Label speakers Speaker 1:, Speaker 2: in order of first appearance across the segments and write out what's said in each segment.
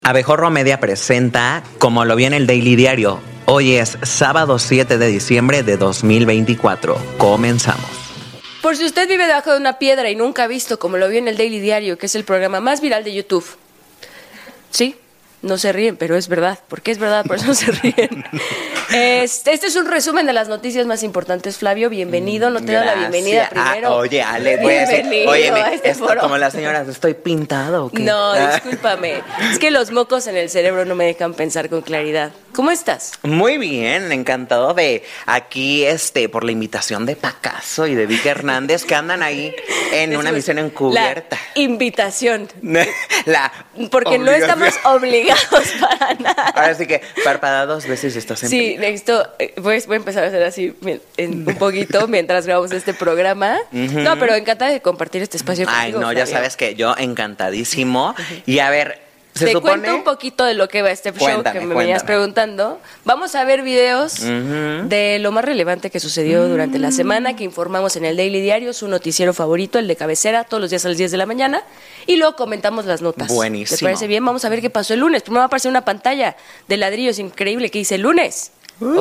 Speaker 1: Abejorro Media presenta Como lo vi en el Daily Diario. Hoy es sábado 7 de diciembre de 2024. Comenzamos.
Speaker 2: Por si usted vive debajo de una piedra y nunca ha visto Como lo vi en el Daily Diario, que es el programa más viral de YouTube. Sí, no se ríen, pero es verdad. Porque es verdad, por eso no se ríen. Este es un resumen de las noticias más importantes. Flavio, bienvenido. No te doy la bienvenida primero.
Speaker 1: Oye, Ale, voy a decir,
Speaker 2: foro.
Speaker 1: como las señoras, ¿estoy pintado o qué?
Speaker 2: No, discúlpame. Es que los mocos en el cerebro no me dejan pensar con claridad. ¿Cómo estás?
Speaker 1: Muy bien, encantado de aquí, por la invitación de Pacaso y de Vicky Hernández, que andan ahí en una misión encubierta.
Speaker 2: La invitación.
Speaker 1: obligación.
Speaker 2: Porque no estamos obligados para nada.
Speaker 1: Ahora sí que parpadea 2 veces y estás en
Speaker 2: Sí, necesito, voy a empezar a hacer así un poquito mientras grabamos este programa. No, pero encantada de compartir este espacio contigo.
Speaker 1: Ay, no, ya
Speaker 2: Flavio.
Speaker 1: sabes que yo encantadísimo. Y a ver,
Speaker 2: Te cuento un poquito de lo que va este show que me venías preguntando. Vamos a ver videos de lo más relevante que sucedió durante la semana, que informamos en el Daily Diario, su noticiero favorito, el de cabecera, todos los días a las 10 de la mañana, y luego comentamos las notas.
Speaker 1: Buenísimo.
Speaker 2: ¿Te parece bien? Vamos a ver qué pasó el lunes. Primero va a aparecer una pantalla de ladrillos increíble que dice lunes.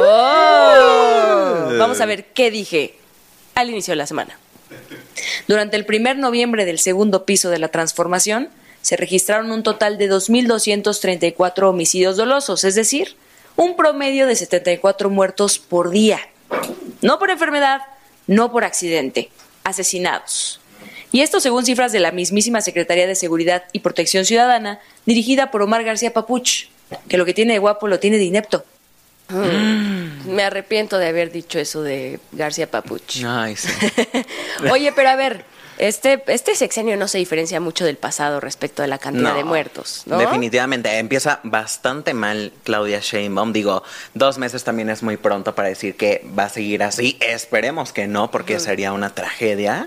Speaker 2: Vamos a ver qué dije al inicio de la semana. Durante el 1 de noviembre del segundo piso de la transformación, se registraron un total de 2.234 homicidios dolosos, es decir, un promedio de 74 muertos por día. No por enfermedad, no por accidente, asesinados. Y esto según cifras de la mismísima Secretaría de Seguridad y Protección Ciudadana, dirigida por Omar García Papuch, que lo que tiene de guapo lo tiene de inepto. Me arrepiento de haber dicho eso de García Papuch.
Speaker 1: Ay, sí.
Speaker 2: Oye, pero a ver, este sexenio no se diferencia mucho del pasado respecto de la cantidad de muertos, ¿no?
Speaker 1: Definitivamente, empieza bastante mal Claudia Sheinbaum. Digo, 2 meses también es muy pronto para decir que va a seguir así. Esperemos que no, porque sería una tragedia.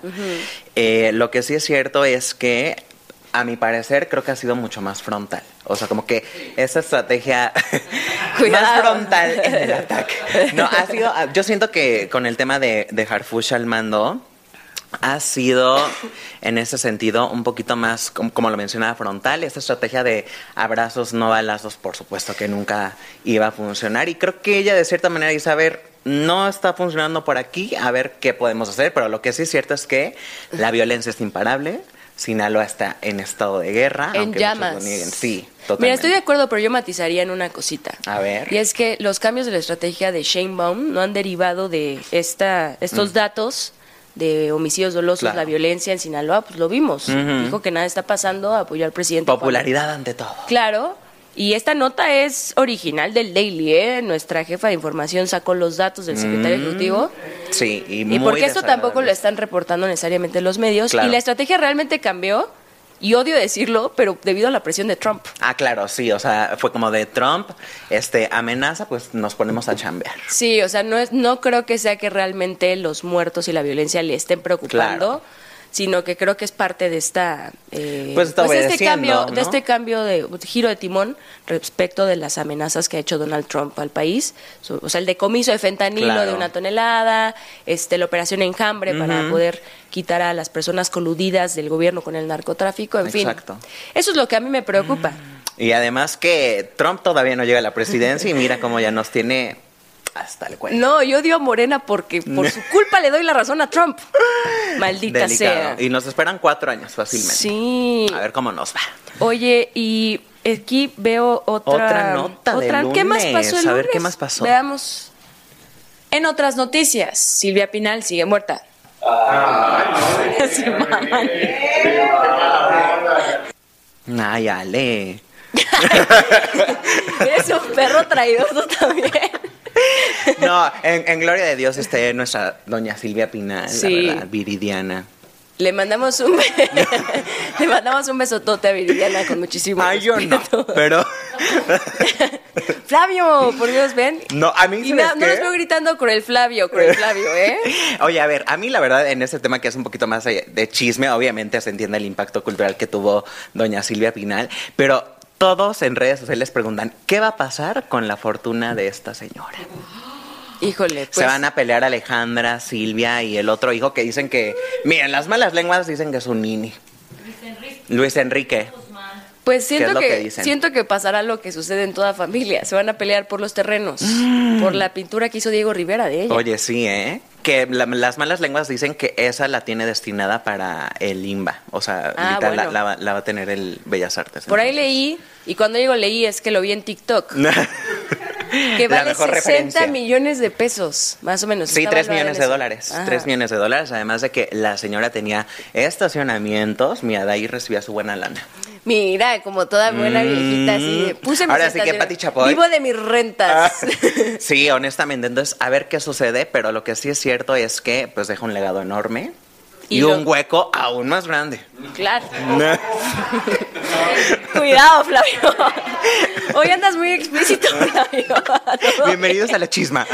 Speaker 1: Lo que sí es cierto es que, a mi parecer, creo que ha sido mucho más frontal. O sea, como que esa estrategia más frontal en el ataque. No, ha sido, yo siento que con el tema de Harfush al mando, ha sido, en ese sentido, un poquito más, como lo mencionaba, frontal. Esta estrategia de abrazos, no balazos, por supuesto que nunca iba a funcionar. Y creo que ella, de cierta manera, dice, a ver, no está funcionando por aquí, a ver qué podemos hacer. Pero lo que sí es cierto es que la violencia es imparable. Sinaloa está en estado de guerra.
Speaker 2: En
Speaker 1: aunque
Speaker 2: llamas.
Speaker 1: muchos lo nieguen. Sí, totalmente.
Speaker 2: Mira, estoy de acuerdo, pero yo matizaría en una cosita.
Speaker 1: A ver.
Speaker 2: Y es que los cambios de la estrategia de Sheinbaum no han derivado de estos datos de homicidios dolosos,
Speaker 1: Claro.
Speaker 2: la violencia en Sinaloa, pues lo vimos. Dijo que nada está pasando, apoyó al presidente.
Speaker 1: Popularidad ante todo.
Speaker 2: Claro, y esta nota es original del Daily, ¿eh? Nuestra jefa de información sacó los datos del secretario ejecutivo.
Speaker 1: Sí, y muy
Speaker 2: Y porque esto tampoco lo
Speaker 1: desagradable.
Speaker 2: están reportando necesariamente los medios.
Speaker 1: Claro.
Speaker 2: Y la estrategia realmente cambió, y odio decirlo, pero debido a la presión de Trump.
Speaker 1: Ah, claro, sí, o sea, fue como de Trump, amenaza, pues nos ponemos a chambear.
Speaker 2: Sí, o sea, no creo que sea que realmente los muertos y la violencia le estén preocupando, sino que creo que es parte de esta
Speaker 1: está obedeciendo, ¿no?
Speaker 2: de este cambio de giro de timón respecto de las amenazas que ha hecho Donald Trump al país. O sea, el decomiso de fentanilo
Speaker 1: Claro.
Speaker 2: de 1 tonelada, la operación Enjambre para poder quitar a las personas coludidas del gobierno con el narcotráfico, en
Speaker 1: Exacto.
Speaker 2: fin. Eso es lo que a mí me preocupa.
Speaker 1: Y además que Trump todavía no llega a la presidencia y mira cómo ya nos tiene hasta el cuello.
Speaker 2: No, yo odio a Morena porque por su culpa le doy la razón a Trump. Maldita
Speaker 1: Delicado.
Speaker 2: sea.
Speaker 1: Y nos esperan 4 años fácilmente.
Speaker 2: Sí.
Speaker 1: A ver cómo nos va.
Speaker 2: Oye, y aquí veo
Speaker 1: Otra nota del lunes.
Speaker 2: ¿Qué más pasó el
Speaker 1: A ver,
Speaker 2: lunes?
Speaker 1: ¿qué más pasó?
Speaker 2: Veamos. En otras noticias, Silvia Pinal sigue muerta. Se maman.
Speaker 1: Ay, Ale.
Speaker 2: Eres un perro traidor tú también.
Speaker 1: No, en gloria de Dios esté nuestra doña Silvia Pinal,
Speaker 2: Sí.
Speaker 1: la verdad, viridiana.
Speaker 2: Le mandamos un besotote a Viridiana con muchísimo
Speaker 1: Ay, yo no,
Speaker 2: respeto.
Speaker 1: pero...
Speaker 2: Flavio, por Dios, ven.
Speaker 1: No, a mí,
Speaker 2: Y
Speaker 1: ¿sabes
Speaker 2: no
Speaker 1: qué?
Speaker 2: los veo gritando con el Flavio, ¿eh?
Speaker 1: Oye, a ver, a mí la verdad en este tema que es un poquito más de chisme, obviamente se entiende el impacto cultural que tuvo doña Silvia Pinal, pero todos en redes sociales preguntan, ¿qué va a pasar con la fortuna de esta señora?
Speaker 2: Híjole, pues.
Speaker 1: Se van a pelear Alejandra, Silvia y el otro hijo que dicen que, miren, las malas lenguas dicen que es un nini. Luis Enrique.
Speaker 2: Pues
Speaker 1: ¿Qué es lo que dicen?
Speaker 2: siento que pasará lo que sucede en toda familia. Se van a pelear por los terrenos, por la pintura que hizo Diego Rivera de ella.
Speaker 1: Oye, sí, ¿eh? Que las malas lenguas dicen que esa la tiene destinada para el IMBA. O sea, ahorita
Speaker 2: bueno.
Speaker 1: la va a tener el Bellas Artes.
Speaker 2: Por ahí leí, y cuando digo leí es que lo vi en TikTok, que
Speaker 1: La
Speaker 2: vale
Speaker 1: mejor
Speaker 2: 60
Speaker 1: referencia.
Speaker 2: millones de pesos, más o menos.
Speaker 1: Sí,
Speaker 2: Está
Speaker 1: 3
Speaker 2: valuada
Speaker 1: millones
Speaker 2: en
Speaker 1: de
Speaker 2: eso.
Speaker 1: dólares.
Speaker 2: Ajá.
Speaker 1: 3 millones de dólares. Además de que la señora tenía estacionamientos. Mira, de ahí recibía su buena lana.
Speaker 2: Mira, como toda buena viejita, así de, puse mis
Speaker 1: Ahora sí que
Speaker 2: estaciones.
Speaker 1: Pati Chapoy.
Speaker 2: Vivo de mis rentas.
Speaker 1: Sí, honestamente. Entonces, a ver qué sucede. Pero lo que sí es cierto es que pues deja un legado enorme. Y
Speaker 2: lo-
Speaker 1: un hueco aún más grande.
Speaker 2: Claro. Cuidado, Flavio. Hoy andas muy explícito, Flavio.
Speaker 1: Bienvenidos a la chisma.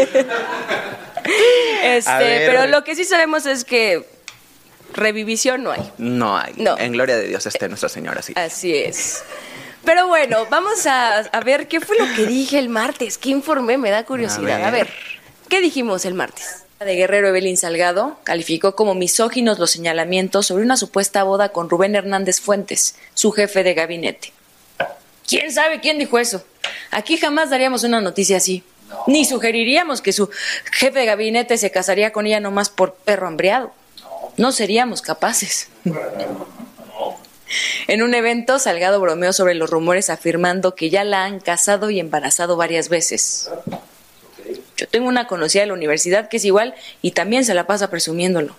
Speaker 1: A ver.
Speaker 2: Pero lo que sí sabemos es que revivisión no hay.
Speaker 1: No hay.
Speaker 2: No.
Speaker 1: En gloria de Dios esté Nuestra Señora, sí.
Speaker 2: Así es. Pero bueno, vamos a ver qué fue lo que dije el martes. ¿Qué informé? Me da curiosidad. A ver, ¿qué dijimos el martes? De Guerrero, Evelyn Salgado calificó como misóginos los señalamientos sobre una supuesta boda con Rubén Hernández Fuentes, su jefe de gabinete. ¿Quién sabe quién dijo eso? Aquí jamás daríamos una noticia así. No. Ni sugeriríamos que su jefe de gabinete se casaría con ella nomás por perro hambriado. No seríamos capaces. En un evento, Salgado bromeó sobre los rumores afirmando que ya la han casado y embarazado varias veces. Yo tengo una conocida de la universidad que es igual y también se la pasa presumiéndolo.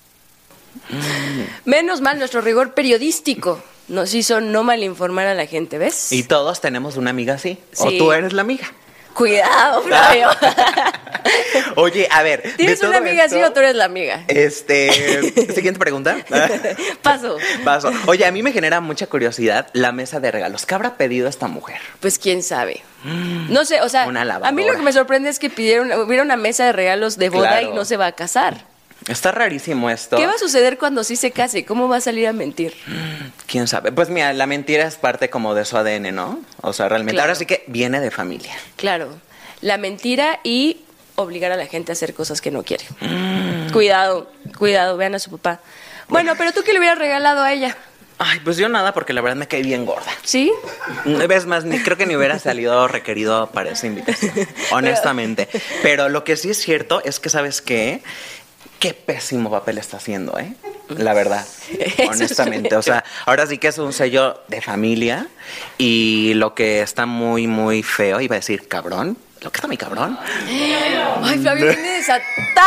Speaker 2: Menos mal nuestro rigor periodístico nos hizo no malinformar a la gente, ¿ves?
Speaker 1: Y todos tenemos una amiga así.
Speaker 2: Sí.
Speaker 1: O tú eres la amiga.
Speaker 2: Cuidado, Flavio.
Speaker 1: Oye, a ver.
Speaker 2: ¿Tienes
Speaker 1: de
Speaker 2: una
Speaker 1: todo
Speaker 2: amiga
Speaker 1: esto,
Speaker 2: así o tú eres la amiga?
Speaker 1: Siguiente pregunta.
Speaker 2: Paso.
Speaker 1: Paso. Oye, a mí me genera mucha curiosidad la mesa de regalos. ¿Qué habrá pedido esta mujer?
Speaker 2: Pues quién sabe. No sé, o sea,
Speaker 1: Una lavadora.
Speaker 2: a mí lo que me sorprende es que hubiera una mesa de regalos de boda
Speaker 1: Claro.
Speaker 2: y no se va a casar.
Speaker 1: Está rarísimo esto.
Speaker 2: ¿Qué va a suceder cuando sí se case? ¿Cómo va a salir a mentir?
Speaker 1: ¿Quién sabe? Pues mira, la mentira es parte como de su ADN, ¿no? O sea, realmente.
Speaker 2: Claro.
Speaker 1: Ahora sí que viene de familia.
Speaker 2: Claro, la mentira y obligar a la gente a hacer cosas que no quiere. Cuidado, vean a su papá. Bueno, pero tú qué le hubieras regalado a ella,
Speaker 1: Ay, pues yo nada, porque la verdad me caí bien gorda.
Speaker 2: ¿sí?
Speaker 1: Ves más, creo que ni hubiera salido requerido para esa invitación, honestamente. Pero lo que sí es cierto es que, ¿sabes qué? Qué pésimo papel está haciendo, ¿eh? La verdad, honestamente. O sea, ahora sí que es un sello de familia y lo que está muy, muy feo, iba a decir cabrón. Lo que está muy cabrón.
Speaker 2: Ay, Flavio, viene desatado.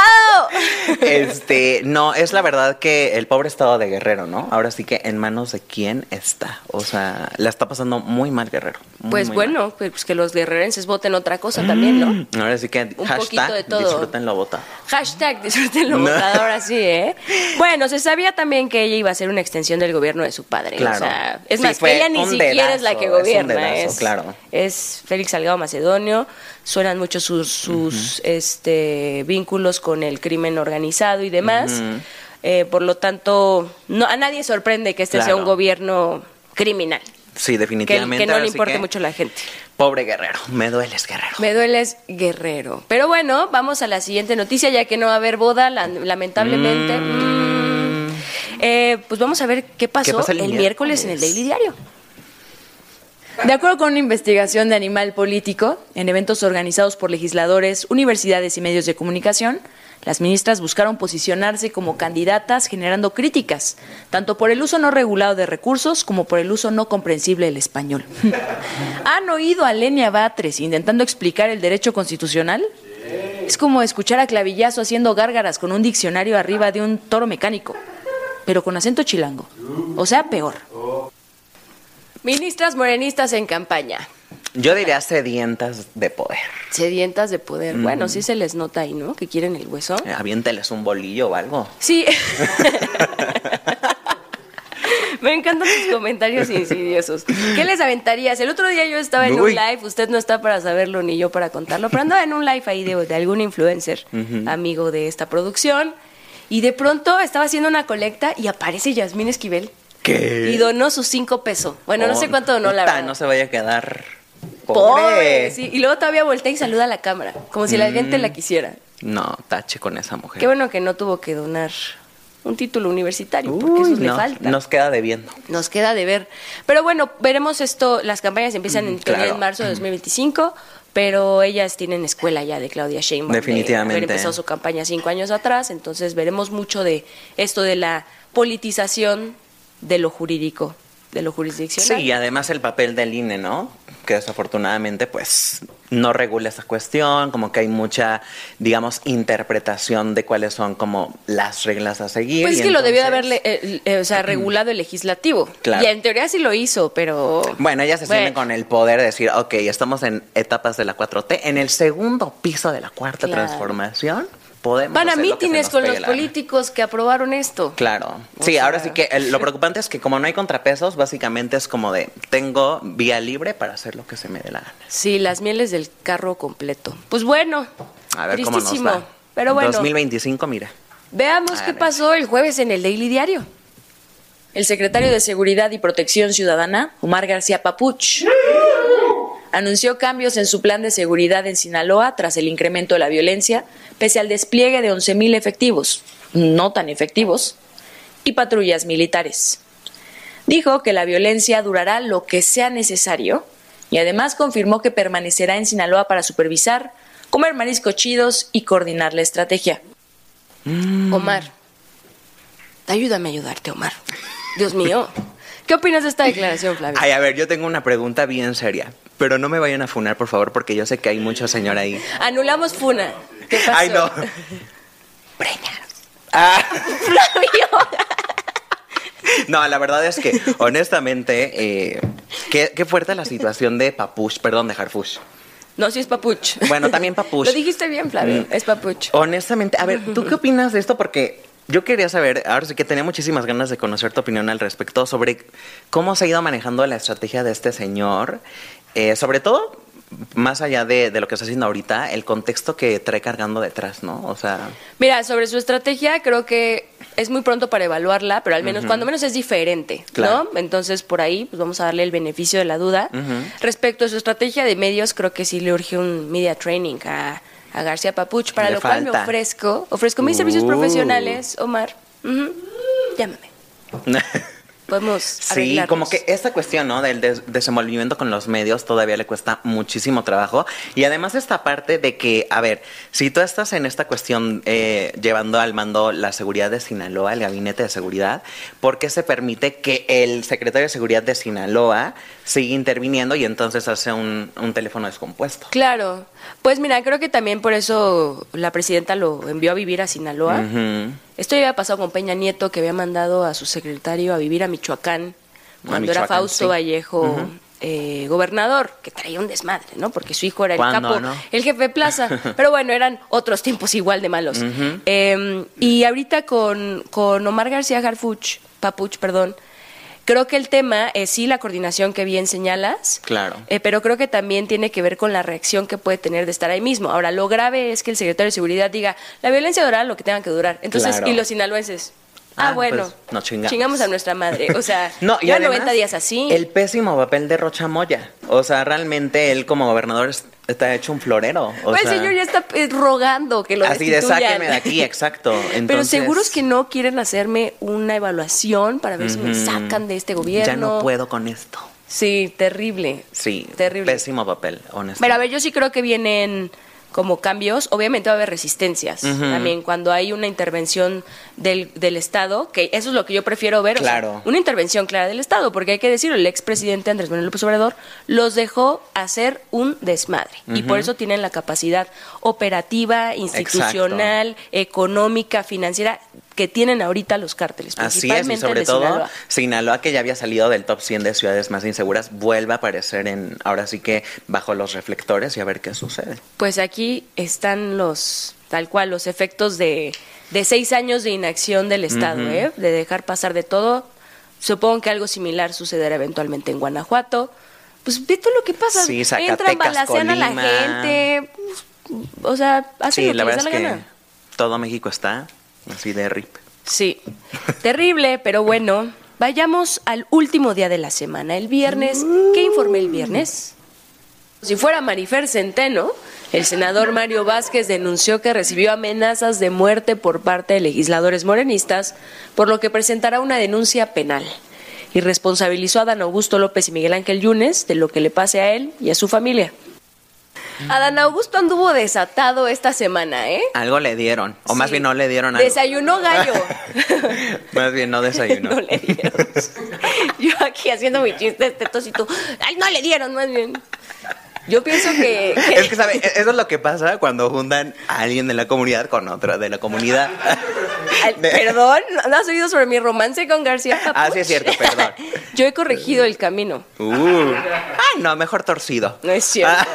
Speaker 1: No, es la verdad que el pobre estado de Guerrero, ¿no? Ahora sí que en manos de quién está. O sea, la está pasando muy mal Guerrero.
Speaker 2: Pues
Speaker 1: muy
Speaker 2: bueno, pues que los guerrerenses voten otra cosa también, ¿no?
Speaker 1: mal. Ahora sí que
Speaker 2: Un
Speaker 1: hashtag
Speaker 2: poquito de todo.
Speaker 1: disfrútenlo votado.
Speaker 2: Hashtag disfrútenlo votado, ahora sí, ¿eh? Bueno, se sabía también que ella iba a ser una extensión del gobierno de su padre.
Speaker 1: Claro.
Speaker 2: O sea, es
Speaker 1: Sí,
Speaker 2: más,
Speaker 1: fue
Speaker 2: ella ni
Speaker 1: un
Speaker 2: siquiera es la que
Speaker 1: dedazo, es un
Speaker 2: gobierna.
Speaker 1: dedazo, claro.
Speaker 2: Es Félix Salgado Macedonio. Suenan mucho sus vínculos con el crimen organizado y demás. Por lo tanto, a nadie sorprende que este sea
Speaker 1: Claro.
Speaker 2: un gobierno criminal.
Speaker 1: Sí, definitivamente.
Speaker 2: Que no
Speaker 1: ahora
Speaker 2: le
Speaker 1: sí
Speaker 2: importe
Speaker 1: que,
Speaker 2: mucho a la gente.
Speaker 1: Pobre Guerrero, me dueles, Guerrero.
Speaker 2: Me dueles, Guerrero. Pero bueno, vamos a la siguiente noticia, ya que no va a haber boda, lamentablemente. Pues vamos a ver qué pasó
Speaker 1: pasa
Speaker 2: el miércoles en el Daily Diario. De acuerdo con una investigación de Animal Político, en eventos organizados por legisladores, universidades y medios de comunicación, las ministras buscaron posicionarse como candidatas generando críticas, tanto por el uso no regulado de recursos como por el uso no comprensible del español. ¿Han oído a Lenia Batres intentando explicar el derecho constitucional? Es como escuchar a Clavillazo haciendo gárgaras con un diccionario arriba de un toro mecánico, pero con acento chilango. O sea, peor. Ministras morenistas en campaña.
Speaker 1: Yo diría sedientas de poder.
Speaker 2: Sedientas de poder. Bueno, sí se les nota ahí, ¿no? Que quieren el hueso.
Speaker 1: Aviénteles un bolillo o algo.
Speaker 2: Sí. Me encantan tus comentarios insidiosos. ¿Qué les aventarías? El otro día yo estaba en un live, usted no está para saberlo ni yo para contarlo, pero andaba en un live ahí de algún influencer, amigo de esta producción, y de pronto estaba haciendo una colecta y aparece Yasmín Esquivel.
Speaker 1: ¿Qué?
Speaker 2: Y donó sus 5 pesos. Bueno, no sé cuánto donó, la verdad.
Speaker 1: No se vaya a quedar
Speaker 2: pobre. Sí. Y luego todavía voltea y saluda a la cámara, como si la gente la quisiera.
Speaker 1: No, tache con esa mujer.
Speaker 2: Qué bueno que no tuvo que donar un título universitario, porque eso le falta.
Speaker 1: Nos queda debiendo.
Speaker 2: Nos queda de ver. Pero bueno, veremos esto. Las campañas empiezan en marzo de 2025, pero ellas tienen escuela ya de Claudia Sheinbaum.
Speaker 1: Definitivamente.
Speaker 2: De haber empezado su campaña 5 años atrás, entonces veremos mucho de esto de la politización de lo jurídico, de lo jurisdiccional.
Speaker 1: Sí, y además el papel del INE, ¿no? Que desafortunadamente pues no regula esa cuestión, como que hay mucha, digamos, interpretación de cuáles son como las reglas a seguir.
Speaker 2: Pues es que entonces lo debió de haber regulado el legislativo.
Speaker 1: Claro.
Speaker 2: Y en teoría sí lo hizo, pero...
Speaker 1: Bueno, ellas se sienten con el poder de decir, ok, estamos en etapas de la 4T, en el segundo piso de la cuarta transformación. Van
Speaker 2: a mítines con los políticos que aprobaron esto.
Speaker 1: Claro. Sí, ahora sí que lo preocupante es que como no hay contrapesos, básicamente es como de, tengo vía libre para hacer lo que se me dé la gana.
Speaker 2: Sí, las mieles del carro completo. Pues bueno,
Speaker 1: a ver cómo nos va.
Speaker 2: Pero bueno,
Speaker 1: 2025, mira.
Speaker 2: Veamos qué pasó el jueves en el Daily Diario. El secretario de Seguridad y Protección Ciudadana, Omar García Papuch, anunció cambios en su plan de seguridad en Sinaloa tras el incremento de la violencia, pese al despliegue de 11,000 efectivos, no tan efectivos, y patrullas militares. Dijo que la violencia durará lo que sea necesario y además confirmó que permanecerá en Sinaloa para supervisar, comer mariscos chidos y coordinar la estrategia. Omar, ayúdame a ayudarte, Omar. Dios mío. ¿Qué opinas de esta declaración, Flavio?
Speaker 1: Ay, a ver, yo tengo una pregunta bien seria. Pero no me vayan a funar, por favor, porque yo sé que hay mucha señora ahí.
Speaker 2: Anulamos funa. ¿Qué pasó?
Speaker 1: Ay, no.
Speaker 2: Preñas. Flavio.
Speaker 1: No, la verdad es que, honestamente, qué fuerte la situación de Papuch, perdón, de Harfuch.
Speaker 2: No, sí es Papuch.
Speaker 1: Bueno, también Papuch.
Speaker 2: Lo dijiste bien, Flavio, es Papuch.
Speaker 1: Honestamente, a ver, ¿tú qué opinas de esto? Porque yo quería saber, ahora sí que tenía muchísimas ganas de conocer tu opinión al respecto sobre cómo se ha ido manejando la estrategia de este señor, sobre todo, más allá de lo que está haciendo ahorita, el contexto que trae cargando detrás, ¿no? O sea...
Speaker 2: Mira, sobre su estrategia creo que es muy pronto para evaluarla, pero al menos, cuando menos es diferente,
Speaker 1: claro,
Speaker 2: ¿no? Entonces, por ahí, pues vamos a darle el beneficio de la duda. Respecto a su estrategia de medios, creo que sí le urge un media training a García Papuch, para lo cual me ofrezco mis servicios profesionales, Omar. Llámame. Podemos arreglarnos.
Speaker 1: Sí, como que esta cuestión, ¿no? Del desenvolvimiento con los medios todavía le cuesta muchísimo trabajo. Y además esta parte de que, a ver, si tú estás en esta cuestión llevando al mando la seguridad de Sinaloa, el gabinete de seguridad, ¿por qué se permite que el secretario de seguridad de Sinaloa siga interviniendo y entonces hace un teléfono descompuesto?
Speaker 2: Claro. Pues mira, creo que también por eso la presidenta lo envió a vivir a Sinaloa. Esto ya había pasado con Peña Nieto, que había mandado a su secretario a vivir a Michoacán, cuando era Fausto Vallejo gobernador, que traía un desmadre, ¿no? Porque su hijo era el capo, el jefe de plaza. Pero bueno, eran otros tiempos igual de malos. Y ahorita con Omar García Papuch, creo que el tema es sí la coordinación que bien señalas.
Speaker 1: Claro.
Speaker 2: Pero creo que también tiene que ver con la reacción que puede tener de estar ahí mismo. Ahora, lo grave es que el secretario de Seguridad diga, la violencia durará lo que tenga que durar. Entonces, y los sinaloenses, bueno,
Speaker 1: pues, no
Speaker 2: chingamos a nuestra madre. O sea,
Speaker 1: no, y
Speaker 2: ya
Speaker 1: además,
Speaker 2: 90 días así.
Speaker 1: El pésimo papel de Rocha Moya. O sea, realmente él como gobernador está hecho un florero.
Speaker 2: Pues el señor ya está rogando que lo destituyan.
Speaker 1: Así de sáqueme de aquí, exacto. Entonces,
Speaker 2: pero seguros que no quieren hacerme una evaluación para ver si me sacan de este gobierno.
Speaker 1: Ya no puedo con esto.
Speaker 2: Sí, terrible.
Speaker 1: Sí,
Speaker 2: terrible.
Speaker 1: Pésimo papel, honestamente.
Speaker 2: Pero a ver, yo sí creo que vienen como cambios, obviamente va a haber resistencias también cuando hay una intervención del Estado, que eso es lo que yo prefiero ver,
Speaker 1: claro.
Speaker 2: O sea, una intervención clara del Estado, porque hay que decirlo, el expresidente Andrés Manuel López Obrador los dejó hacer un desmadre y por eso tienen la capacidad operativa, institucional, económica, financiera que tienen ahorita los cárteles, principalmente.
Speaker 1: Así es, y sobre todo
Speaker 2: Sinaloa,
Speaker 1: que ya había salido del top 100 de ciudades más inseguras, vuelve a aparecer ahora sí que bajo los reflectores y a ver qué sucede.
Speaker 2: Pues aquí están tal cual, los efectos de 6 años de inacción del Estado, de dejar pasar de todo. Supongo que algo similar sucederá eventualmente en Guanajuato. Pues ve todo lo que pasa,
Speaker 1: sí,
Speaker 2: entran, balacean a la gente, o sea, hacen lo que les da la gana.
Speaker 1: Que todo México está así de rip.
Speaker 2: Sí, terrible, pero bueno, vayamos al último día de la semana, el viernes. ¿Qué informé el viernes? Si fuera Marifer Centeno, el senador Mario Vázquez denunció que recibió amenazas de muerte por parte de legisladores morenistas, por lo que presentará una denuncia penal. Y responsabilizó a Adán Augusto López y Miguel Ángel Yunes de lo que le pase a él y a su familia. Adán Augusto anduvo desatado esta semana, ¿eh?
Speaker 1: Algo le dieron, o más bien no le dieron algo.
Speaker 2: Desayunó gallo.
Speaker 1: Más bien no desayunó.
Speaker 2: No le dieron. Yo aquí haciendo mi chiste tetos y tú, ¡ay, no le dieron, más bien! Yo pienso que...
Speaker 1: Es que, ¿sabe? Eso es lo que pasa cuando juntan a alguien de la comunidad con otro de la comunidad.
Speaker 2: Perdón, ¿no has oído sobre mi romance con García Capuch?
Speaker 1: Ah, sí es cierto, perdón.
Speaker 2: Yo he corregido el camino.
Speaker 1: Ay, no, mejor torcido.
Speaker 2: No es cierto.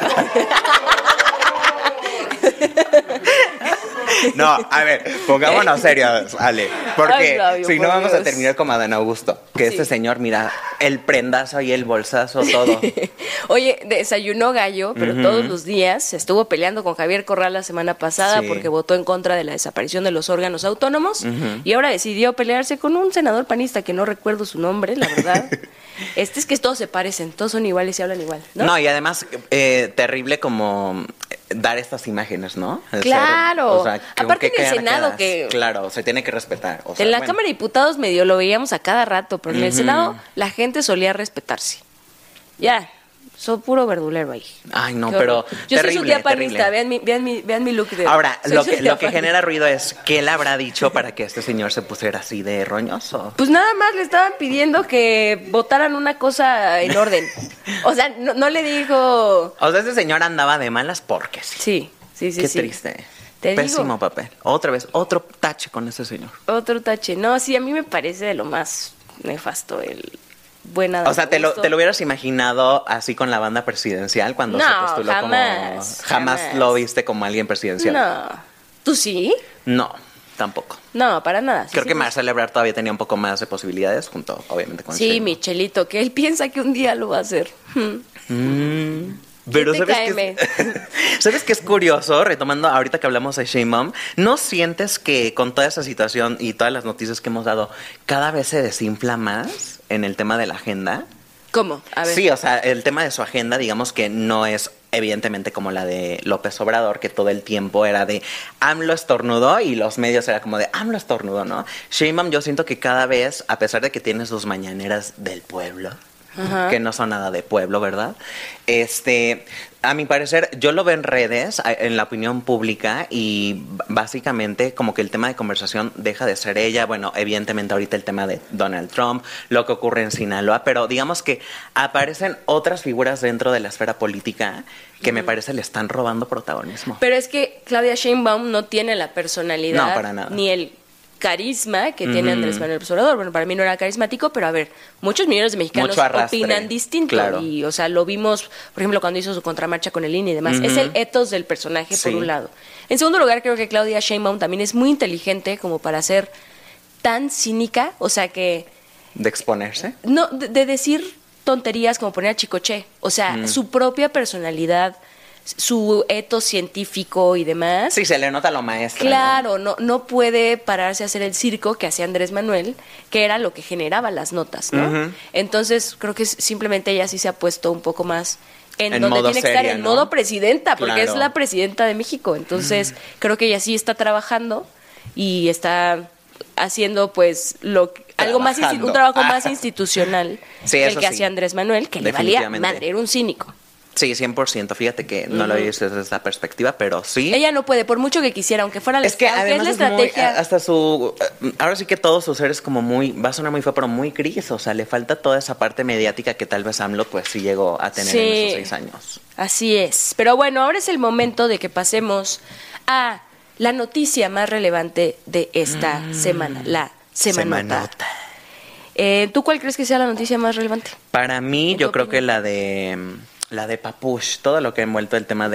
Speaker 1: No, a ver, pongámonos serios, Ale. Porque
Speaker 2: Ay, Flavio,
Speaker 1: si no
Speaker 2: por
Speaker 1: vamos a
Speaker 2: Dios.
Speaker 1: terminar como Adán Augusto. Que
Speaker 2: Sí.
Speaker 1: este señor, mira, el prendazo y el bolsazo, todo.
Speaker 2: Oye, desayunó gallo, pero todos los días se estuvo peleando con Javier Corral la semana pasada
Speaker 1: Sí.
Speaker 2: porque votó en contra de la desaparición de los órganos autónomos y ahora decidió pelearse con un senador panista que no recuerdo su nombre, la verdad. Es que todos se parecen, todos son iguales y hablan igual, ¿no?
Speaker 1: No, y además, terrible como dar estas imágenes, ¿no? El
Speaker 2: Claro.
Speaker 1: ser,
Speaker 2: Aparte
Speaker 1: ¿con qué
Speaker 2: en el
Speaker 1: cara
Speaker 2: Senado
Speaker 1: quedas?
Speaker 2: que-
Speaker 1: Claro, se tiene que respetar. O sea,
Speaker 2: En la
Speaker 1: bueno.
Speaker 2: Cámara de Diputados medio lo veíamos a cada rato, pero en el Senado la gente solía respetarse. Ya, soy puro verdulero ahí.
Speaker 1: Ay, no,
Speaker 2: Qué
Speaker 1: pero
Speaker 2: horror. Yo soy su
Speaker 1: terrible,
Speaker 2: tía panista,
Speaker 1: terrible.
Speaker 2: vean mi look de...
Speaker 1: Ahora,
Speaker 2: soy
Speaker 1: lo
Speaker 2: su
Speaker 1: que,
Speaker 2: tía
Speaker 1: lo que
Speaker 2: panista.
Speaker 1: genera ruido es ¿qué le habrá dicho para que este señor se pusiera así de roñoso?
Speaker 2: Pues nada más le estaban pidiendo que votaran una cosa en orden. O sea, no le dijo...
Speaker 1: O sea, este señor andaba de malas porque sí.
Speaker 2: Sí.
Speaker 1: Qué
Speaker 2: sí.
Speaker 1: triste.
Speaker 2: Te
Speaker 1: Pésimo
Speaker 2: digo.
Speaker 1: papel. Otra vez, otro tache con ese señor.
Speaker 2: Otro tache. No, sí, a mí me parece de lo más nefasto el buena.
Speaker 1: O sea, ¿te lo hubieras imaginado así con la banda presidencial cuando
Speaker 2: No,
Speaker 1: se postuló
Speaker 2: jamás,
Speaker 1: como... Jamás lo viste como alguien presidencial.
Speaker 2: No. ¿Tú sí?
Speaker 1: No, tampoco.
Speaker 2: No, para nada.
Speaker 1: Creo
Speaker 2: Sí,
Speaker 1: que
Speaker 2: sí.
Speaker 1: Marcelo Ebrard todavía tenía un poco más de posibilidades, junto, obviamente, con
Speaker 2: Sí,
Speaker 1: Sheinbaum.
Speaker 2: Michelito, que él piensa que un día lo va a hacer.
Speaker 1: Pero
Speaker 2: ¿Quién te
Speaker 1: ¿sabes qué ¿sabes qué es curioso? Retomando ahorita que hablamos de Sheinbaum, ¿no sientes que con toda esa situación y todas las noticias que hemos dado, cada vez se desinfla más en el tema de la agenda?
Speaker 2: ¿Cómo? A ver.
Speaker 1: Sí, o sea, el tema de su agenda, digamos que no es evidentemente como la de López Obrador, que todo el tiempo era de AMLO estornudó y los medios era como de AMLO estornudó, ¿no? Sheinbaum, yo siento que cada vez, a pesar de que tiene sus mañaneras del pueblo,
Speaker 2: Ajá.
Speaker 1: que no son nada de pueblo, ¿verdad? A mi parecer, yo lo veo en redes, en la opinión pública, y básicamente como que el tema de conversación deja de ser ella. Bueno, evidentemente ahorita el tema de Donald Trump, lo que ocurre en Sinaloa, pero digamos que aparecen otras figuras dentro de la esfera política que me parece le están robando protagonismo.
Speaker 2: Pero es que Claudia Sheinbaum no tiene la personalidad
Speaker 1: No, para nada.
Speaker 2: ni el carisma que tiene Andrés Manuel López Obrador. Bueno, para mí no era carismático, pero a ver, muchos millones de mexicanos
Speaker 1: Mucho arrastre,
Speaker 2: opinan distinto.
Speaker 1: claro.
Speaker 2: Y, o sea, lo vimos, por ejemplo, cuando hizo su contramarcha con el INE y demás. Es el ethos del personaje,
Speaker 1: Sí.
Speaker 2: por un lado. En segundo lugar, creo que Claudia Sheinbaum también es muy inteligente como para ser tan cínica, o sea, que
Speaker 1: ¿De exponerse?
Speaker 2: no de decir tonterías como poner a Chicoche. O sea, su propia personalidad, su ethos científico y demás.
Speaker 1: Sí, se le nota lo maestro.
Speaker 2: Claro, no puede pararse a hacer el circo que hacía Andrés Manuel, que era lo que generaba las notas, ¿no? Entonces, creo que simplemente ella sí se ha puesto un poco más en donde
Speaker 1: modo
Speaker 2: tiene que estar,
Speaker 1: seria,
Speaker 2: en
Speaker 1: ¿no?
Speaker 2: modo presidenta, porque
Speaker 1: Claro.
Speaker 2: es la presidenta de México. Entonces, creo que ella sí está trabajando y está haciendo pues algo más
Speaker 1: Trabajando.
Speaker 2: un trabajo más institucional
Speaker 1: Sí,
Speaker 2: que el
Speaker 1: eso
Speaker 2: que
Speaker 1: sí.
Speaker 2: hacía Andrés Manuel, que le valía
Speaker 1: Definitivamente.
Speaker 2: madre, era un cínico.
Speaker 1: Sí, 100%. Fíjate que no lo he visto desde esta perspectiva, pero sí.
Speaker 2: Ella no puede, por mucho que quisiera, aunque fuera la
Speaker 1: Es que
Speaker 2: aunque
Speaker 1: además
Speaker 2: es la
Speaker 1: es muy,
Speaker 2: estrategia.
Speaker 1: hasta su, ahora sí que todo su ser es como muy, va a sonar muy feo, pero muy gris, o sea, le falta toda esa parte mediática que tal vez AMLO pues sí llegó a tener en
Speaker 2: Sí.
Speaker 1: esos 6 años.
Speaker 2: Así es. Pero bueno, ahora es el momento de que pasemos a la noticia más relevante de esta semana, la semanota. ¿Tú cuál crees que sea la noticia más relevante?
Speaker 1: Para mí,
Speaker 2: ¿En
Speaker 1: yo
Speaker 2: tu
Speaker 1: creo que
Speaker 2: opinión?
Speaker 1: la de Papush, todo lo que ha envuelto el tema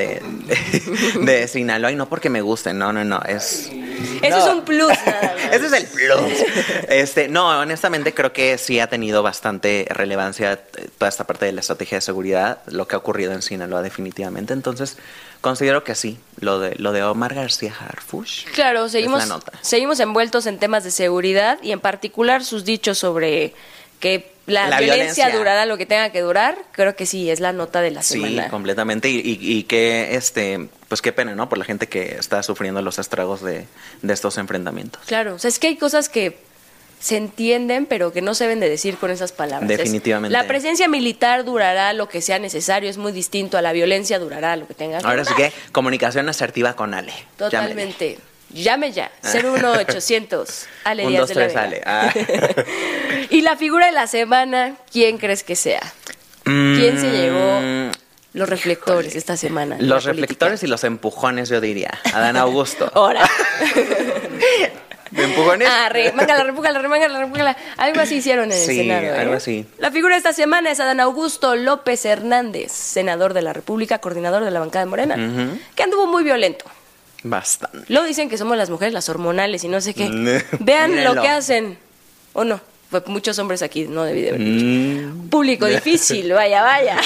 Speaker 1: de Sinaloa, y no porque me guste, no, es...
Speaker 2: Eso
Speaker 1: no.
Speaker 2: es un plus, nada más.
Speaker 1: Ese es el plus. No, honestamente creo que sí ha tenido bastante relevancia toda esta parte de la estrategia de seguridad, lo que ha ocurrido en Sinaloa definitivamente. Entonces, considero que sí, lo de Omar García Harfuch.
Speaker 2: Claro,
Speaker 1: es la
Speaker 2: seguimos
Speaker 1: nota.
Speaker 2: envueltos en temas de seguridad y en particular sus dichos sobre que la violencia durará lo que tenga que durar, creo que sí, es la nota de la semana.
Speaker 1: Sí, completamente. Y que, pues qué pena, ¿no? Por la gente que está sufriendo los estragos de estos enfrentamientos.
Speaker 2: Claro, o sea, es que hay cosas que se entienden, pero que no se deben de decir con esas palabras.
Speaker 1: Definitivamente.
Speaker 2: La presencia militar durará lo que sea necesario, es muy distinto a la violencia durará lo que tenga que durar.
Speaker 1: Ahora sí que comunicación asertiva con Ale.
Speaker 2: Totalmente. Llame ya, 01800 Ale
Speaker 1: 1,
Speaker 2: Díaz
Speaker 1: 2,
Speaker 2: de la
Speaker 1: 3,
Speaker 2: Vega.
Speaker 1: Ale.
Speaker 2: Y la figura de la semana, ¿quién crees que sea? ¿Quién se llevó los reflectores esta semana?
Speaker 1: Los reflectores y los empujones, yo diría. Adán Augusto.
Speaker 2: Ahora.
Speaker 1: ¿De empujones?
Speaker 2: Remángala. Algo así hicieron en el Senado.
Speaker 1: Algo así.
Speaker 2: La figura de esta semana es Adán Augusto López Hernández, senador de la República, coordinador de la bancada de Morena, que anduvo muy violento.
Speaker 1: Bastante.
Speaker 2: Luego dicen que somos las mujeres las hormonales y no sé qué. Vean
Speaker 1: Mírenlo.
Speaker 2: lo que hacen. ¿O no? Pues muchos hombres aquí no debí de haber dicho. Público difícil, vaya.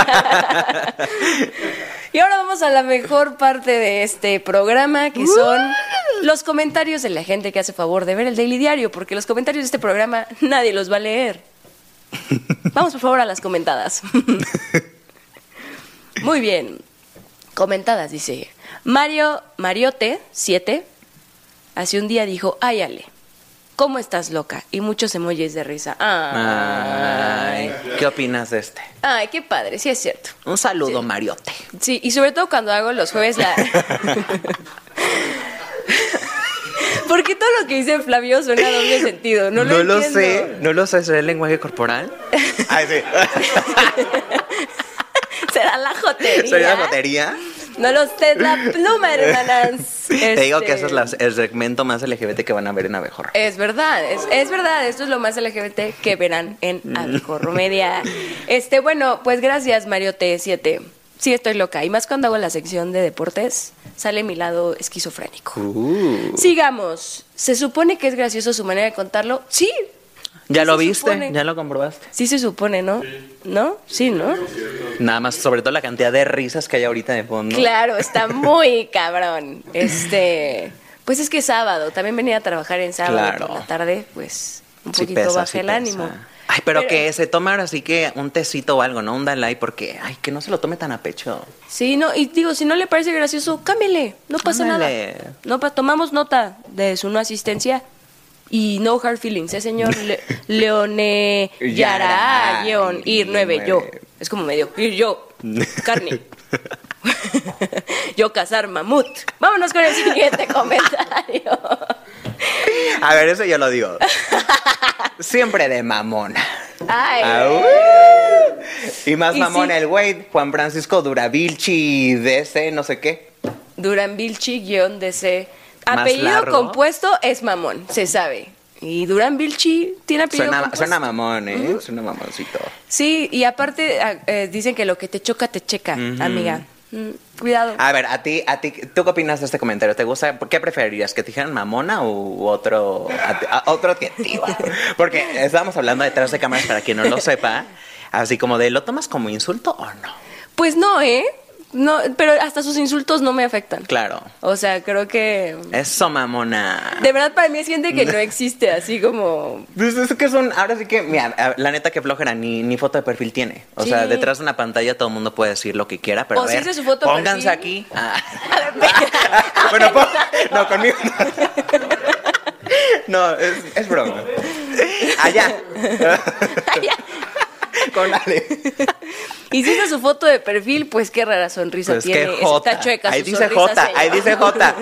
Speaker 2: Y ahora vamos a la mejor parte de este programa, que son los comentarios de la gente que hace favor de ver el Daily Diario, porque los comentarios de este programa nadie los va a leer. Vamos por favor a las comentadas. Muy bien. Comentadas, dice Mariote 7. Hace un día dijo: ay, Ale, ¿cómo estás, loca? Y muchos emojis de risa. Ay.
Speaker 1: ¿Qué opinas de este?
Speaker 2: Ay, qué padre, sí es cierto.
Speaker 1: Un saludo,
Speaker 2: Sí.
Speaker 1: Mariote.
Speaker 2: Sí, y sobre todo cuando hago los jueves la... Porque todo lo que dice Flavio suena a doble sentido, no lo entiendo.
Speaker 1: No lo sé, ¿será el lenguaje corporal? Ay, sí.
Speaker 2: ¿Será la jotería?
Speaker 1: ¿Sería la jotería?
Speaker 2: No lo sé, la pluma, hermanas.
Speaker 1: Te digo que eso es el segmento más LGBT que van a ver en Abejorro.
Speaker 2: Es verdad, es verdad, esto es lo más LGBT que verán en Abejorro Media. Bueno, pues gracias, Mario T7. Sí, estoy loca, y más cuando hago la sección de deportes, sale mi lado esquizofrénico. Sigamos. ¿Se supone que es gracioso su manera de contarlo? Sí.
Speaker 1: ¿Ya
Speaker 2: Sí
Speaker 1: lo
Speaker 2: se
Speaker 1: viste?
Speaker 2: supone.
Speaker 1: ¿Ya lo comprobaste?
Speaker 2: Sí se supone, ¿no? ¿No? Sí, ¿no?
Speaker 1: Nada más, sobre todo la cantidad de risas que hay ahorita de fondo.
Speaker 2: Claro, está muy cabrón. Pues es que es sábado, también venía a trabajar en sábado
Speaker 1: Claro.
Speaker 2: por la tarde, pues un
Speaker 1: Sí
Speaker 2: poquito
Speaker 1: pesa,
Speaker 2: bajé
Speaker 1: sí
Speaker 2: el
Speaker 1: pesa.
Speaker 2: ánimo.
Speaker 1: Ay, pero que se tome ahora sí que un tecito o algo, ¿no? Un Dalai, porque, ay, que no se lo tome tan a pecho.
Speaker 2: Sí, no, y digo, si no le parece gracioso, cámbiale, no pasa
Speaker 1: Cámbiale.
Speaker 2: nada. No, tomamos nota de su no asistencia y no hard feelings, señor Leone Yara, ir 9, yo. Es como medio, ir yo, carne. Yo cazar mamut. Vámonos con el siguiente comentario.
Speaker 1: A ver, eso yo lo digo. Siempre de mamona.
Speaker 2: Ay,
Speaker 1: Y más
Speaker 2: Y
Speaker 1: mamona
Speaker 2: sí.
Speaker 1: el güey, Juan Francisco Duravilchi, DC, no sé qué.
Speaker 2: Duranvilchi-DC.
Speaker 1: Más
Speaker 2: Apellido
Speaker 1: largo.
Speaker 2: compuesto es mamón, se sabe. Y Duranvilchi tiene apellido compuesto.
Speaker 1: Suena mamón, ¿eh? Suena mamoncito.
Speaker 2: Sí, y aparte dicen que lo que te choca, te checa, amiga. Cuidado.
Speaker 1: A ver, a ti, ¿tú qué opinas de este comentario? ¿Te gusta? ¿Qué preferirías? ¿Que te dijeran mamona u otro adjetivo? Porque estábamos hablando detrás de cámaras, para quien no lo sepa, así como de, ¿lo tomas como insulto o no?
Speaker 2: Pues no, ¿eh? No, pero hasta sus insultos no me afectan.
Speaker 1: Claro.
Speaker 2: O sea, creo que...
Speaker 1: Eso, mamona.
Speaker 2: De verdad, para mí es gente que no existe, así como...
Speaker 1: Pues es que ahora sí que, mira, la neta que flojera, ni foto de perfil tiene. O sea,
Speaker 2: Sí.
Speaker 1: detrás de una pantalla todo el mundo puede decir lo que quiera, pero
Speaker 2: O
Speaker 1: a
Speaker 2: si
Speaker 1: ver,
Speaker 2: hace su foto de
Speaker 1: pónganse
Speaker 2: perfil.
Speaker 1: aquí. Bueno, no, conmigo no. No, es broma. Allá. Con Ale.
Speaker 2: Y si es su foto de perfil, pues qué rara sonrisa
Speaker 1: Pues
Speaker 2: tiene.
Speaker 1: qué jota.
Speaker 2: Está chueca
Speaker 1: Ahí
Speaker 2: su
Speaker 1: dice
Speaker 2: sonrisa,
Speaker 1: J,
Speaker 2: señor.
Speaker 1: ahí dice J.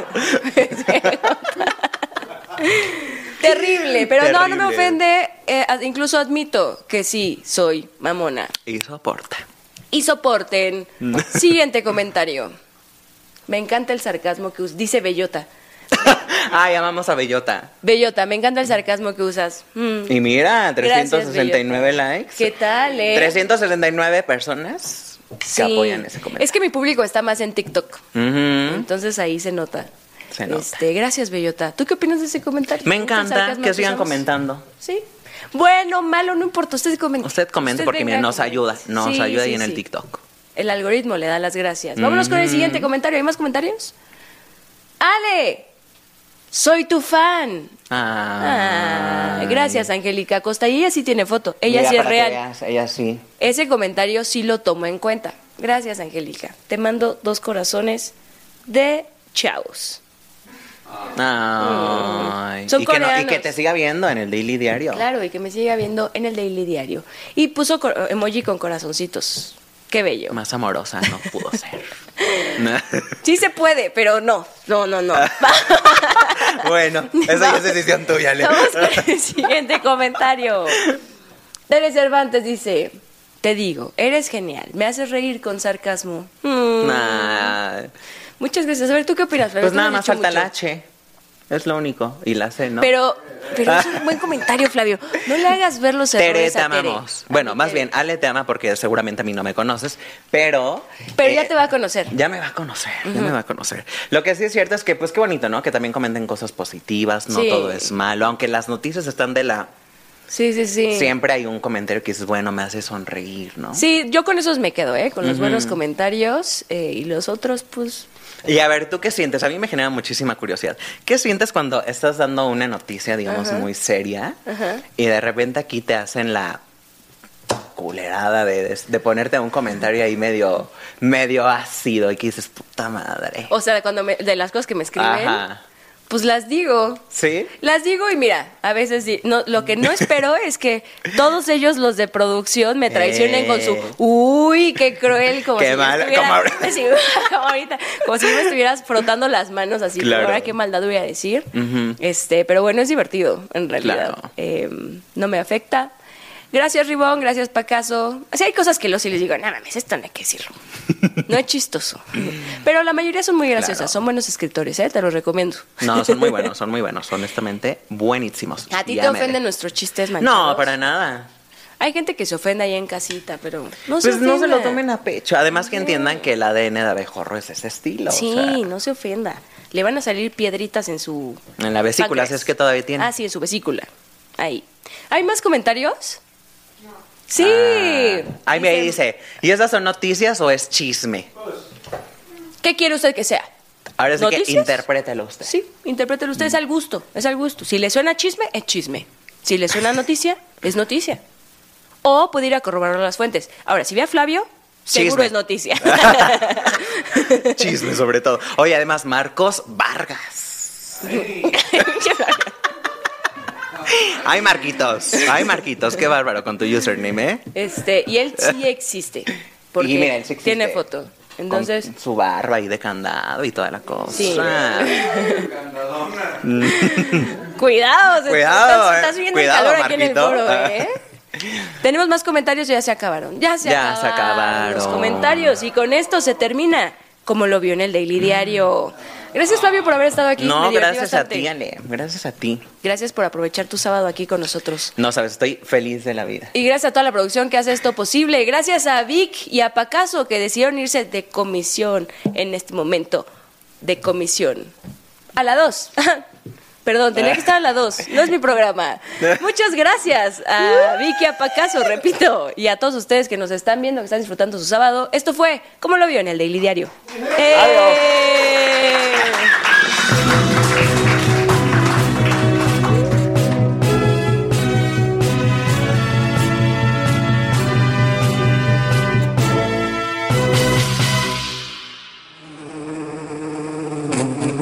Speaker 2: Terrible, pero no me
Speaker 1: Terrible.
Speaker 2: ofende. Incluso admito que sí, soy mamona.
Speaker 1: Y soporta.
Speaker 2: Y soporten. Siguiente comentario. Me encanta el sarcasmo que usas. Dice Bellota.
Speaker 1: Ay, amamos a Bellota.
Speaker 2: Bellota, me encanta el sarcasmo que usas.
Speaker 1: Y mira, 369
Speaker 2: Gracias, Bellota.
Speaker 1: likes.
Speaker 2: ¿Qué tal,
Speaker 1: 369 personas que apoyan ese comentario.
Speaker 2: Es que mi público está más en TikTok.
Speaker 1: Ujú.
Speaker 2: Entonces ahí se nota.
Speaker 1: Se nota.
Speaker 2: Gracias, Bellota. ¿Tú qué opinas de ese comentario?
Speaker 1: Me
Speaker 2: ¿El
Speaker 1: encanta
Speaker 2: sarcasmo
Speaker 1: que sigan
Speaker 2: usamos?
Speaker 1: comentando.
Speaker 2: Sí. Bueno, malo, no importa. Usted comente.
Speaker 1: Usted comente porque
Speaker 2: venga,
Speaker 1: mira, nos
Speaker 2: comente.
Speaker 1: ayuda. Nos
Speaker 2: Sí,
Speaker 1: ayuda ahí
Speaker 2: sí,
Speaker 1: en el
Speaker 2: sí.
Speaker 1: TikTok.
Speaker 2: El algoritmo le da las gracias. Vámonos con el siguiente comentario. ¿Hay más comentarios? ¡Ale! Soy tu fan.
Speaker 1: Ay.
Speaker 2: Gracias, Angélica Costa. Y ella sí tiene foto. Ella
Speaker 1: Mira,
Speaker 2: sí es
Speaker 1: para que
Speaker 2: real.
Speaker 1: veas, ella sí.
Speaker 2: Ese comentario sí lo tomo en cuenta. Gracias, Angélica. Te mando 2 corazones de chavos.
Speaker 1: Ay.
Speaker 2: Son
Speaker 1: y
Speaker 2: coreanos.
Speaker 1: que te siga viendo en el Daily Diario.
Speaker 2: Claro, y que me siga viendo en el Daily Diario. Y puso emoji con corazoncitos. Qué bello.
Speaker 1: Más amorosa no pudo ser.
Speaker 2: Sí se puede, pero no. No.
Speaker 1: Bueno, esa ya es decisión tuya, Leo.
Speaker 2: Vamos con el siguiente comentario. Tere Cervantes dice: te digo, eres genial. Me haces reír con sarcasmo.
Speaker 1: Nah.
Speaker 2: Muchas gracias. A ver, ¿tú qué opinas? Flavio?
Speaker 1: Pues
Speaker 2: Tú
Speaker 1: nada
Speaker 2: me has
Speaker 1: más
Speaker 2: dicho
Speaker 1: falta el
Speaker 2: mucho.
Speaker 1: H. Es lo único. Y la C, ¿no?
Speaker 2: Pero es un buen comentario, Flavio. No le hagas ver los
Speaker 1: Tere,
Speaker 2: errores
Speaker 1: te
Speaker 2: a Tere.
Speaker 1: amamos. Bueno, más bien, Ale te ama porque seguramente a mí no me conoces, pero...
Speaker 2: Pero ya te va a conocer.
Speaker 1: Ya me va a conocer, ya me va a conocer. Lo que sí es cierto es que, pues, qué bonito, ¿no? Que también comenten cosas positivas, no
Speaker 2: Sí.
Speaker 1: todo es malo. Aunque las noticias están de la...
Speaker 2: Sí.
Speaker 1: Siempre hay un comentario que dices, bueno, me hace sonreír, ¿no?
Speaker 2: Sí, yo con esos me quedo, con los buenos comentarios y los otros, pues...
Speaker 1: Y a ver, ¿tú qué sientes? A mí me genera muchísima curiosidad. ¿Qué sientes cuando estás dando una noticia, digamos, muy seria y de repente aquí te hacen la culerada de ponerte un comentario ahí medio ácido y que dices, puta madre?
Speaker 2: O sea, de las cosas que me escriben,
Speaker 1: Ajá.
Speaker 2: pues las digo.
Speaker 1: ¿Sí?
Speaker 2: Las digo y mira, a veces lo que no espero es que todos ellos, los de producción, me traicionen con su uy, qué cruel, como
Speaker 1: Qué
Speaker 2: si
Speaker 1: mal,
Speaker 2: me
Speaker 1: como
Speaker 2: como ahorita, como si me estuvieras frotando las manos así,
Speaker 1: Claro.
Speaker 2: ahora qué maldad voy a decir. Pero bueno, es divertido, en realidad.
Speaker 1: Claro.
Speaker 2: No me afecta. Gracias, Ribón, gracias, Pacaso. Así hay cosas que sí les digo, no mames, esto no hay que decirlo. No es chistoso. Pero la mayoría son muy graciosas,
Speaker 1: Claro.
Speaker 2: son buenos escritores, te lo recomiendo.
Speaker 1: No, son muy buenos, honestamente, buenísimos.
Speaker 2: ¿A ti
Speaker 1: Ya
Speaker 2: te
Speaker 1: me
Speaker 2: ofenden
Speaker 1: ve.
Speaker 2: nuestros chistes manchados?
Speaker 1: No, para nada.
Speaker 2: Hay gente que se ofende ahí en casita, pero no
Speaker 1: Pues no se lo
Speaker 2: ofenda.
Speaker 1: tomen a pecho. Además que entiendan que el ADN de abejorro es ese estilo.
Speaker 2: Sí,
Speaker 1: o sea,
Speaker 2: no se ofenda. Le van a salir piedritas en su...
Speaker 1: en la vesícula,
Speaker 2: páncreas.
Speaker 1: si es que todavía tiene.
Speaker 2: Ah, sí, en su vesícula. Ahí. ¿Hay más comentarios? No. Sí.
Speaker 1: Ahí me dice, ¿y esas son noticias o es chisme?
Speaker 2: ¿Qué quiere usted que sea?
Speaker 1: Ahora sí que
Speaker 2: ¿Noticias?
Speaker 1: interprételo usted.
Speaker 2: Sí, interprételo usted, es al gusto, es al gusto. Si le suena chisme, es chisme. Si le suena noticia, es noticia. O puede ir a corroborar las fuentes. Ahora, si ve a Flavio, seguro
Speaker 1: Chisme.
Speaker 2: es noticia.
Speaker 1: Chisme sobre todo. Oye, además, Marcos Vargas. Ay, Marquitos, qué bárbaro con tu username, ¿eh?
Speaker 2: Y él sí existe. Porque
Speaker 1: Y mira, él sí existe.
Speaker 2: tiene foto. Entonces,
Speaker 1: Con su barba ahí de candado y toda la cosa.
Speaker 2: Sí. Cuidado,
Speaker 1: Cuidado,
Speaker 2: estás viendo
Speaker 1: cuidado,
Speaker 2: el calor aquí en el
Speaker 1: Marquito.
Speaker 2: foro, ¿eh? Tenemos más comentarios, ya se acabaron. Ya se acabaron los comentarios y con esto se termina, como lo vio en el Daily Diario. Gracias, Fabio, por haber estado aquí.
Speaker 1: No,
Speaker 2: Me divertí
Speaker 1: gracias
Speaker 2: bastante.
Speaker 1: a ti, Ale. Gracias a ti.
Speaker 2: Gracias por aprovechar tu sábado aquí con nosotros.
Speaker 1: No sabes, estoy feliz de la vida.
Speaker 2: Y gracias a toda la producción que hace esto posible. Gracias a Vic y a Pacaso que decidieron irse de comisión en este momento. De comisión. A la 2. Perdón, tenía que estar a la 2. No es mi programa. Muchas gracias a Vic y a Pacaso, repito. Y a todos ustedes que nos están viendo, que están disfrutando su sábado. Esto fue, ¿cómo lo vio en el Daily Diario?
Speaker 1: Adiós.